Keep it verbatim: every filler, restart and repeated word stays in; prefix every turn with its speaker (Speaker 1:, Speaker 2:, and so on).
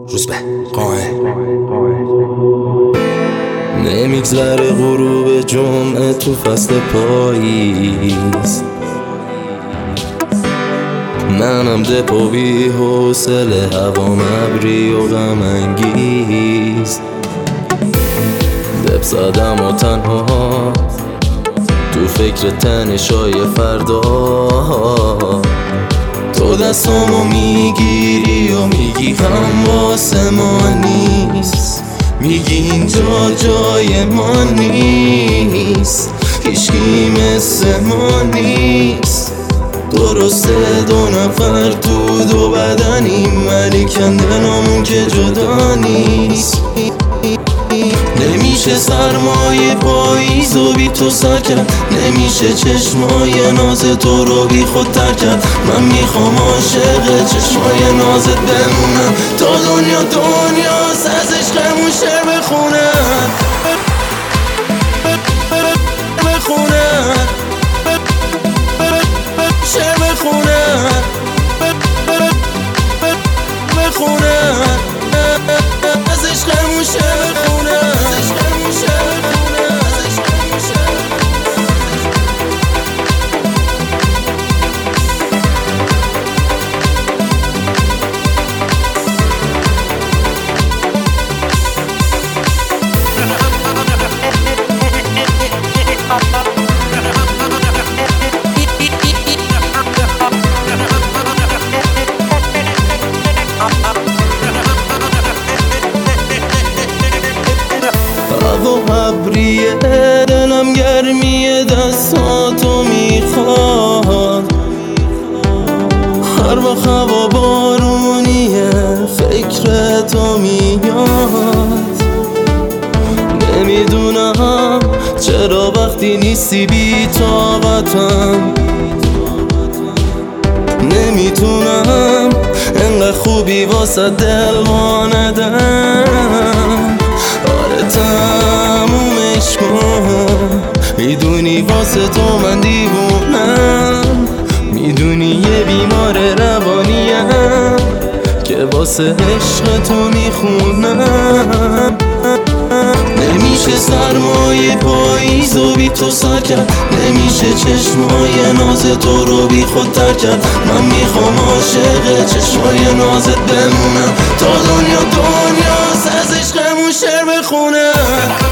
Speaker 1: روزبه قائم نمیگذره غروب جمعه تو فصل پاییز، منم دپو بی حوصله، هوام ابری و غم انگیز. دپ زدم و تنها تو فکر تنشای فردا، تو دستامو میگیری و میگی غم واسه ما نیست، میگی اینجا جای ما نیست، هیچکی مثل ما نیست. درسته دو نفر تو دو بدنیم، ولی کندنامون که جدا نیست. نمیشه سرمایه پاییز و بی تو سر کرد، نمیشه چشمای ناز تو رو بی خود تر کرد. من میخوام عاشق چشمای نازت بمونم تا دنیا دنیاست، از عشقمون شعر بخونم بخونم شعر بخونم بخونم از عشقمون شعر بخونم. ابریه دلم گرمیه دستاتو میخواد، هر وقت هوا بارونیه فکرتو میاد. نمیدونم چرا وقتی نیستی بی طاقتم، نمیتونم انقدر خوبی واسه دل واندم. آره تمومش کن، میدونی واسه تو من دیوونم، میدونی یه بیمار روانیم که واسه عشق تو میخونم. نمیشه سرمایه پاییز و بی تو سر کرد، نمیشه چشمای ناز تو رو بی خود تر کرد. من میخوام عاشق چشمای نازت بمونم تا دنیا دنیاست، از عشقمون شعر بخونم.